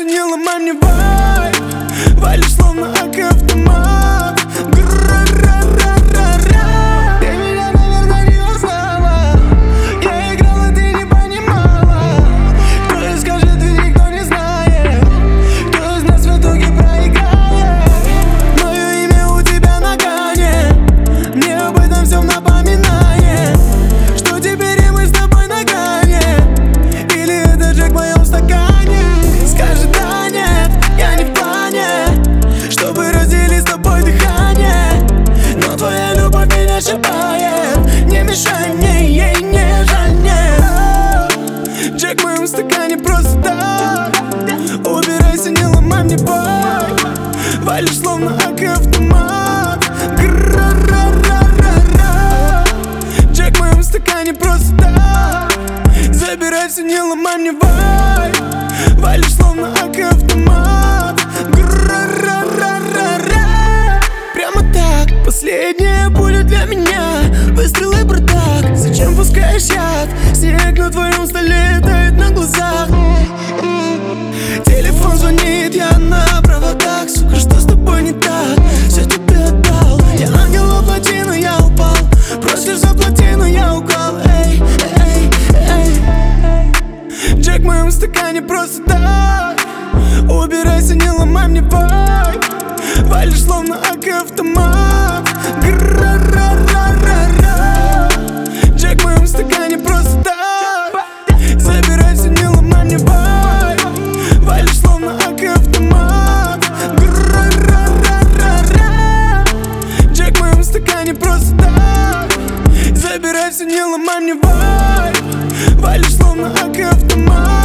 Забирайся, не ломай мне вайб. Валишь словно АК-автомат. Ты меня, наверное, не узнала. Я играла, ты не понимала. Кто и скажет, и никто не знает. Кто из нас в итоге проиграет. Мое имя у тебя на гане. Мне об этом все напоминает. Что теперь и мы с тобой на гане. Или это Джек в моем стакане. Скажи да, нет, я не в плане, чтобы разделить с тобой дыхание. Но твоя любовь меня шибает. Не мешай мне, ей не жаль, нет. Джек в моем стакане просто так. Убирайся, не ломай мне вайб. Валишь словно АК-автомат. Джек в моем стакане просто так. Забирайся, не ломай мне вайб. Валишь словно АК-автомат. Прямо так, последняя пуля для меня. Выстрелы бардак, зачем пускаешь яд? Снег на твоем столе тает на глазах. Телефон звонит, я на проводах. Сука, что с тобой не так? Все тебе отдал. Я ангел воплоти, но я упал. Просишь заплати, но я украл. Эй, эй, эй. Джек в моем стакане просто так. Убирайся, не ломай мне вайб. Валишь словно АК-автомат. Джек в моем стакане просто так. Забирайся, не ломай мне вайб. Валишь словно АК-автомат. Джек в моем стакане просто так. Забирайся, не ломай мне вайб. Валишь словно АК-автомат.